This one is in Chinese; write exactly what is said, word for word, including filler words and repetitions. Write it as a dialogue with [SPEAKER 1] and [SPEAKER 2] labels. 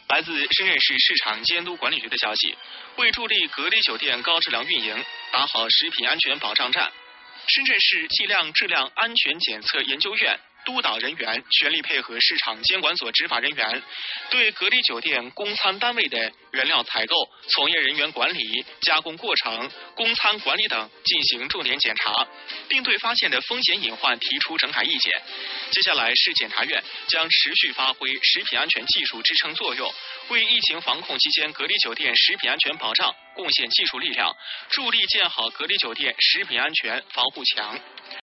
[SPEAKER 1] 来自深圳市市场监督管理局的消息，为助力隔离酒店高质量运营，打好食品安全保障战，深圳市计量质量安全检测研究院督导人员全力配合市场监管所执法人员，对隔离酒店供餐单位的原料采购、从业人员管理、加工过程、供餐管理等进行重点检查，并对发现的风险隐患提出整改意见。接下来，市检察院将持续发挥食品安全技术支撑作用，为疫情防控期间隔离酒店食品安全保障贡献技术力量，助力建好隔离酒店食品安全防护墙。